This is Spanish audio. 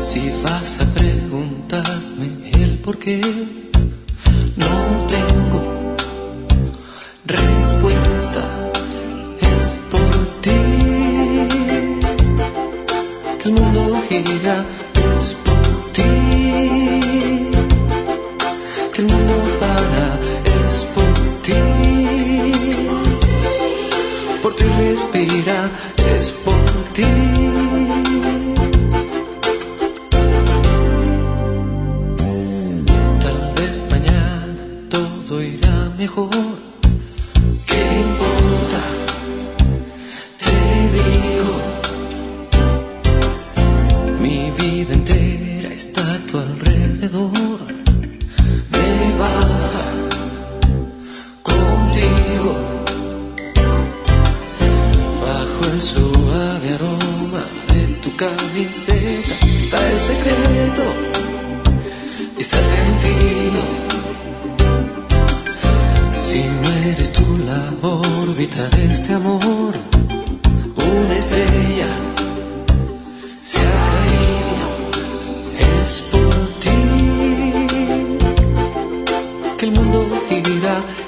Si vas a preguntarme el por qué, no tengo respuesta. Es por ti que el mundo gira. Es por ti que el mundo para. Es por ti respira. Es por ti. Mejor, ¿qué importa? Te digo, mi vida entera está a tu alrededor. Me basta contigo. Bajo el suave aroma de tu camiseta está el secreto, está el sentido. Si no eres tú la órbita de este amor, una estrella se ha caído. Es por ti que el mundo gira.